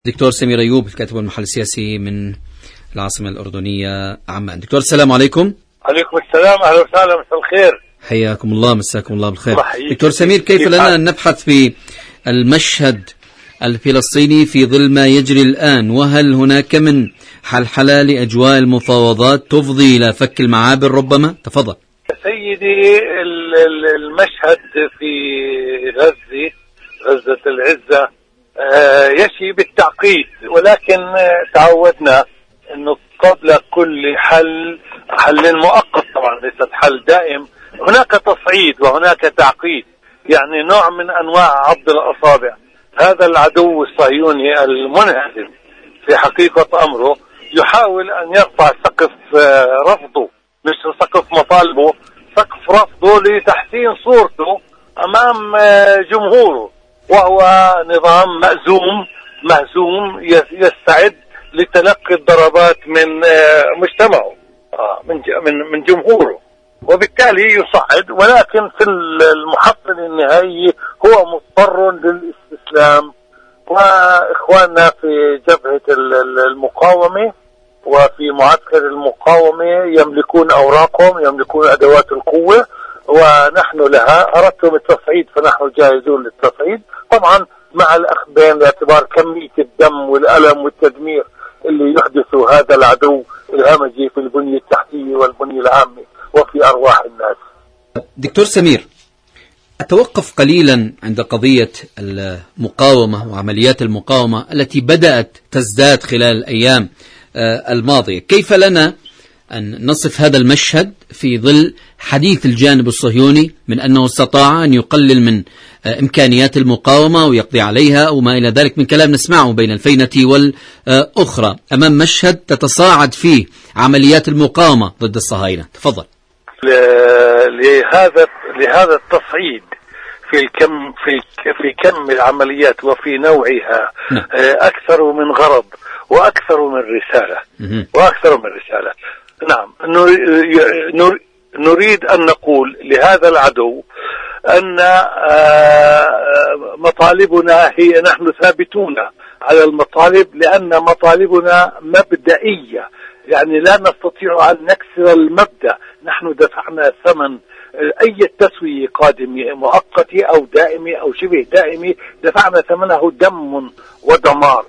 دكتور سمير أيوب، الكاتب والمحلل السياسي من العاصمة الأردنية عمان. دكتور السلام عليكم. عليكم السلام، أهلا وسهلا، مساء الخير. حياكم الله، مساكم الله بالخير. دكتور سمير، كيف لنا أن نبحث في المشهد الفلسطيني في ظل ما يجري الآن؟ وهل هناك من حلحلة لأجواء المفاوضات تفضي إلى فك المعابر ربما؟ تفضل سيدي. المشهد في غزة العزة يشي بالتعقيد، ولكن تعودنا أنه قبل كل حل مؤقت، طبعا ليس حل دائم، هناك تصعيد وهناك تعقيد، يعني نوع من أنواع عض الأصابع. هذا العدو الصهيوني المنهزم في حقيقة أمره يحاول أن يرفع سقف رفضه، مش سقف مطالبه، سقف رفضه لتحسين صورته أمام جمهوره، وهو نظام مهزوم يستعد لتلقي الضربات من مجتمعه، من جمهوره، وبالتالي يصعد. ولكن في المحصل النهائي هو مضطر للاستسلام. وإخواننا في جبهة المقاومة وفي معسكر المقاومة يملكون أوراقهم، يملكون أدوات القوة، ونحن لها. أردتم التصعيد فنحن جاهزون للتصعيد، طبعا مع الأخذين باعتبار كمية الدم والألم والتدمير اللي يحدثه هذا العدو الهمجي في البنية التحتية والبنية العامة وفي أرواح الناس. دكتور سمير، أتوقف قليلا عند قضية المقاومة وعمليات المقاومة التي بدأت تزداد خلال الأيام الماضية. كيف لنا أن نصف هذا المشهد في ظل حديث الجانب الصهيوني من أنه استطاع أن يقلل من إمكانيات المقاومة ويقضي عليها أو ما إلى ذلك من كلام نسمعه بين الفينة والأخرى، أمام مشهد تتصاعد فيه عمليات المقاومة ضد الصهاينة؟ تفضل. لهذا التصعيد في كم العمليات وفي نوعها أكثر من غرض وأكثر من رسالة. نعم، نريد أن نقول لهذا العدو أن مطالبنا هي، نحن ثابتون على المطالب، لأن مطالبنا مبدئية، يعني لا نستطيع أن نكسر المبدأ. نحن دفعنا ثمن أي تسوية قادمة مؤقتة أو دائمة أو شبه دائمة، دفعنا ثمنه دم ودمار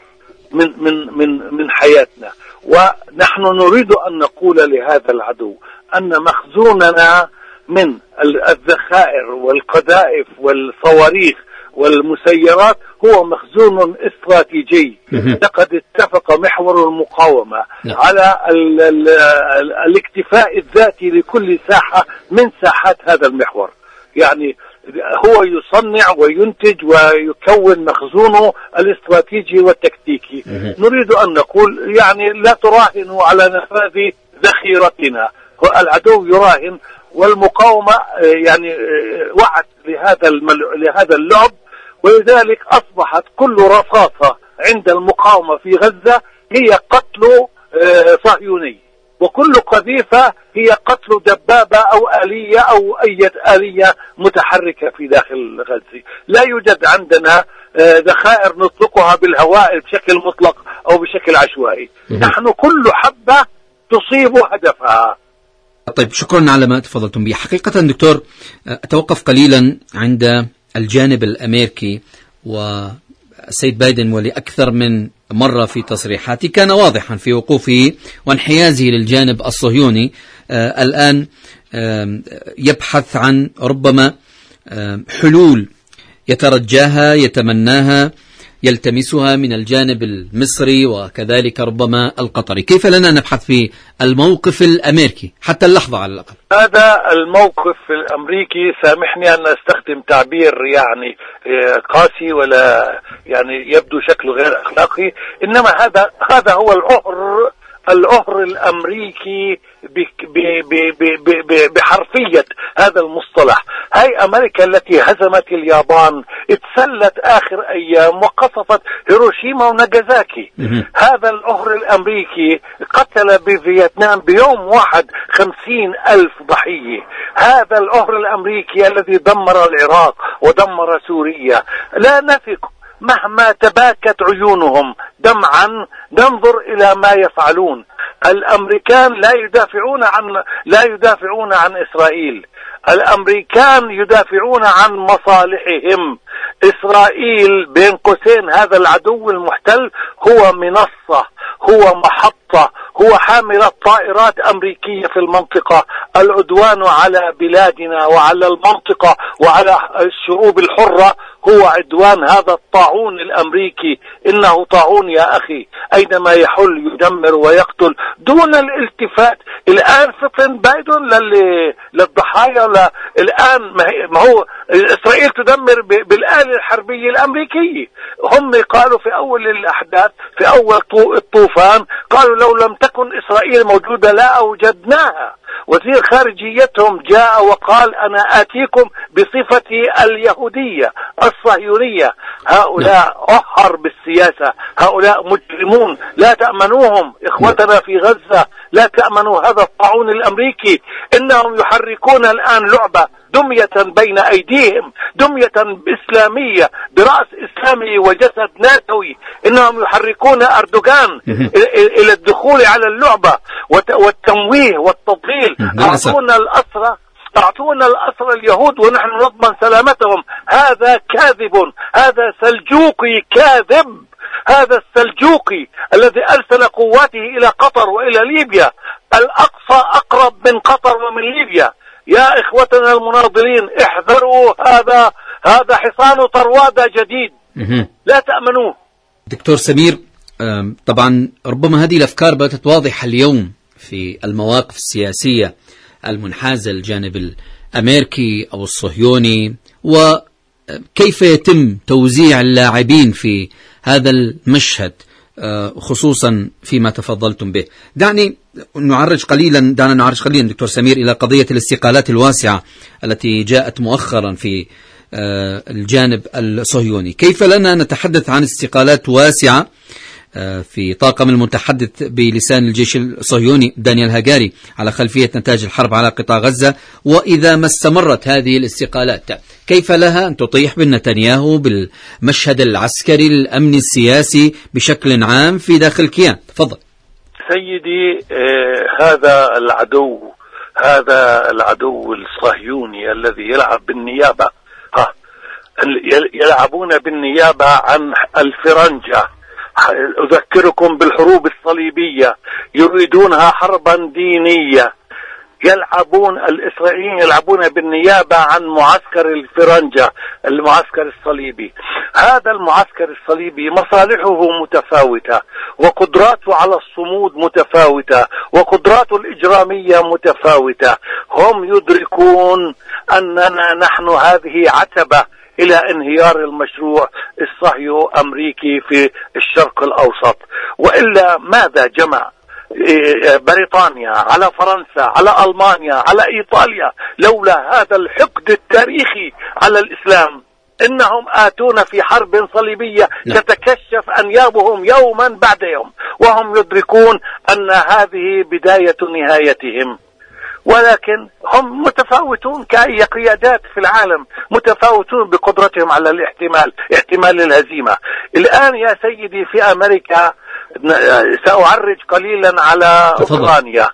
من حياتنا. ونحن نريد أن نقول لهذا العدو أن مخزوننا من الذخائر والقذائف والصواريخ والمسيرات هو مخزون استراتيجي. لقد اتفق محور المقاومة على الاكتفاء الذاتي لكل ساحة من ساحات هذا المحور، يعني هو يصنع وينتج ويكون مخزونه الاستراتيجي والتكتيكي. نريد أن نقول يعني لا تراهنوا على نفاذ ذخيرتنا. العدو يراهن، والمقاومة يعني وعد لهذا اللعب، ولذلك أصبحت كل رصاصة عند المقاومة في غزة هي قتل صهيوني، وكل قذيفة هي قتل دبابة أو آلية أو أي آلية متحركة في داخل غزة. لا يوجد عندنا ذخائر نطلقها بالهواء بشكل مطلق أو بشكل عشوائي. نحن كل حبة تصيب هدفها. طيب، شكرا على ما تفضلتم به. حقيقة دكتور، أتوقف قليلا عند الجانب الأمريكي. والسيد بايدن ولأكثر من مرة في تصريحاته كان واضحا في وقوفه وانحيازه للجانب الصهيوني. الآن يبحث عن ربما حلول يترجاها، يتمناها، يلتمسها من الجانب المصري وكذلك ربما القطري. كيف لنا نبحث في الموقف الأمريكي حتى اللحظة على الأقل؟ هذا الموقف الأمريكي، سامحني أن أستخدم تعبير يعني قاسي ولا يعني يبدو شكله غير أخلاقي، إنما هذا هو العهر الأمريكي بحرفية هذا المصطلح. هاي أمريكا التي هزمت اليابان، اتسلت آخر أيام وقصفت هيروشيما وناغازاكي. هذا العهر الأمريكي قتل بفيتنام بيوم واحد 50,000 ضحية. هذا العهر الأمريكي الذي دمر العراق ودمر سوريا. لا نثق مهما تباكت عيونهم دمعا ننظر إلى ما يفعلون. الأمريكان لا يدافعون عن إسرائيل، الأمريكان يدافعون عن مصالحهم. إسرائيل بين قوسين هذا العدو المحتل هو منصة، هو محطة، هو حاملة طائرات أمريكية في المنطقة. العدوان على بلادنا وعلى المنطقة وعلى الشعوب الحرة هو عدوان هذا الطاعون الأمريكي. إنه طاعون يا أخي، أينما يحل يدمر ويقتل دون الالتفات. الآن فطن بايدن للضحايا. الآن ما هو إسرائيل تدمر بالآلة الحربية الأمريكية. هم قالوا في أول الأحداث، في أول الطوفان، قالوا لو لم تكن إسرائيل موجودة لا أوجدناها. وزير خارجيتهم جاء وقال أنا آتيكم بصفتي اليهودية الصهيونية. هؤلاء أحر بالسياسة، هؤلاء مجرمون لا تأمنوهم. إخوتنا في غزة لا تأمنوا هذا الطاعون الأمريكي. إنهم يحركون الآن لعبة دمية بين أيديهم، دمية إسلامية برأس إسلامي وجسد ناتوي. إنهم يحركون أردوغان إلى الدخول على اللعبة والتمويه والتضليل. أعطونا الأسرى اليهود ونحن نضمن سلامتهم. هذا كاذب، هذا سلجوقي كاذب. هذا السلجوقي الذي أرسل قواته إلى قطر وإلى ليبيا. الأقصى أقرب من قطر ومن ليبيا. يا إخوتنا المناضلين احذروا، هذا حصان طروادة جديد، لا تأمنوه. دكتور سمير، طبعا ربما هذه الأفكار باتت واضحة اليوم في المواقف السياسية المنحازة للجانب الأمريكي أو الصهيوني، وكيف يتم توزيع اللاعبين في هذا المشهد خصوصا فيما تفضلتم به. دعنا نعرج قليلا دكتور سمير إلى قضية الاستقالات الواسعة التي جاءت مؤخرا في الجانب الصهيوني. كيف لنا نتحدث عن استقالات واسعة في طاقم المتحدث بلسان الجيش الصهيوني دانيال هاجاري على خلفية نتاج الحرب على قطاع غزة؟ وإذا ما استمرت هذه الاستقالات كيف لها أن تطيح بنتنياهو بالمشهد العسكري الأمني السياسي بشكل عام في داخل الكيان؟ تفضل سيدي. هذا العدو الصهيوني الذي يلعب بالنيابة، يلعبون بالنيابة عن الفرنجة. أذكركم بالحروب الصليبية، يريدونها حربا دينية. الإسرائيليين يلعبون بالنيابة عن معسكر الفرنجة، المعسكر الصليبي. هذا المعسكر الصليبي مصالحه متفاوتة، وقدراته على الصمود متفاوتة، وقدراته الإجرامية متفاوتة. هم يدركون أننا نحن هذه عتبة إلى انهيار المشروع الصهيو أمريكي في الشرق الأوسط. وإلا ماذا جمع بريطانيا على فرنسا على ألمانيا على إيطاليا لولا هذا الحقد التاريخي على الإسلام؟ إنهم آتون في حرب صليبية تتكشف أنيابهم يوما بعد يوم، وهم يدركون أن هذه بداية نهايتهم. ولكن هم متفاوتون كأي قيادات في العالم، متفاوتون بقدرتهم على احتمال الهزيمة. الآن يا سيدي في أمريكا، سأعرج قليلا على أوكرانيا.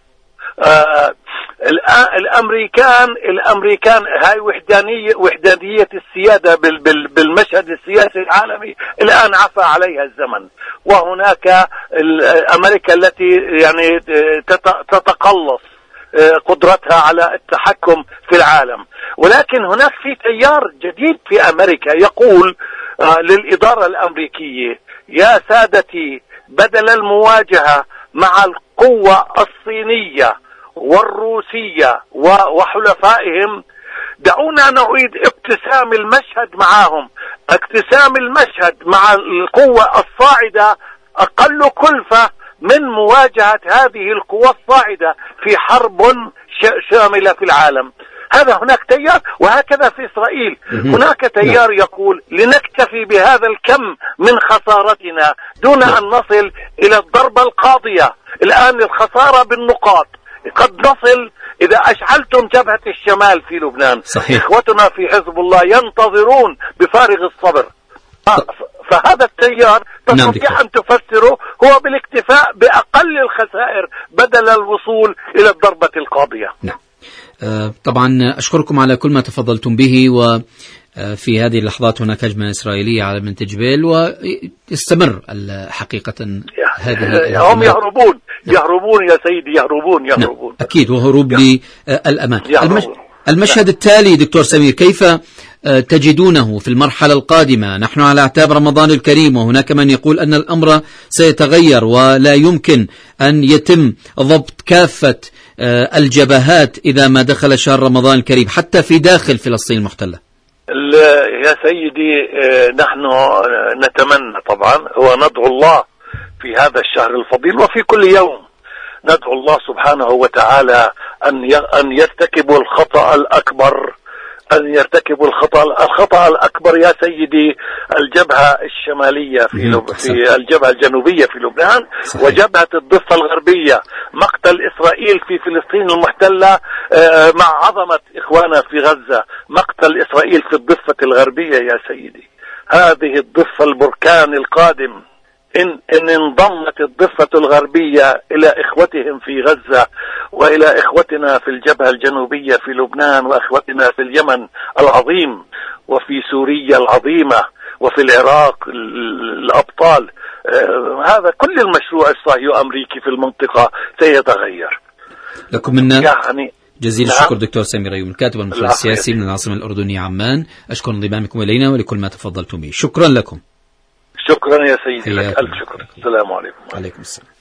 الأمريكان هاي وحدانية السيادة بالمشهد السياسي العالمي الآن عفى عليها الزمن. وهناك أمريكا التي يعني تتقلص قدرتها على التحكم في العالم. ولكن هناك في تيار جديد في أمريكا يقول للإدارة الأمريكية: يا سادتي، بدل المواجهة مع القوة الصينية والروسية وحلفائهم، دعونا نعيد ابتسام المشهد معهم. ابتسام المشهد مع القوة الصاعدة أقل كلفة من مواجهة هذه القوى الصاعدة في حرب شاملة في العالم. هذا هناك تيار، وهكذا في إسرائيل هناك تيار يقول: لنكتفي بهذا الكم من خسارتنا دون أن نصل إلى الضربة القاضية. الآن الخسارة بالنقاط، قد نصل إذا أشعلتم جبهة الشمال في لبنان. صحيح. إخوتنا في حزب الله ينتظرون بفارغ الصبر. فهذا التيار تستطيع أن تفسره هو بالاكتفاء بأقل الخسائر بدل الوصول إلى الضربة القاضية. نعم. طبعا أشكركم على كل ما تفضلتم به، وفي هذه اللحظات هناك هجمة إسرائيلية على ابن تجبيل ويستمر حقيقة هذه هم يهربون يا سيدي، يهربون. نعم. أكيد، وهروب للأمان. المشهد التالي دكتور سمير، كيف تجدونه في المرحلة القادمة؟ نحن على اعتاب رمضان الكريم، وهناك من يقول أن الأمر سيتغير ولا يمكن أن يتم ضبط كافة الجبهات إذا ما دخل شهر رمضان الكريم حتى في داخل فلسطين المحتلة. يا سيدي، نحن نتمنى طبعا وندعو الله في هذا الشهر الفضيل وفي كل يوم ندعو الله سبحانه وتعالى أن يرتكبوا الخطأ الأكبر، الخطأ الأكبر يا سيدي الجبهة الشمالية في الجبهة الجنوبية في لبنان، وجبهة الضفة الغربية، مقتل إسرائيل في فلسطين المحتلة مع عظمة إخوانا في غزة، مقتل إسرائيل في الضفة الغربية يا سيدي. هذه الضفة البركان القادم، إن انضمت الضفة الغربية إلى إخوتهم في غزة وإلى إخوتنا في الجبهة الجنوبية في لبنان وإخوتنا في اليمن العظيم وفي سوريا العظيمة وفي العراق الأبطال، هذا كل المشروع الصهيوني أمريكي في المنطقة سيتغير. لكم منا جزيل الشكر دكتور سمير أيوب، الكاتب والمحلل السياسي من العاصمة الأردنية عمان. أشكر انضمامكم إلينا ولكل ما تفضلتم به. شكرا لكم. شكرا يا سيدي، لك ألف شكر. السلام عليكم. وعليكم السلام.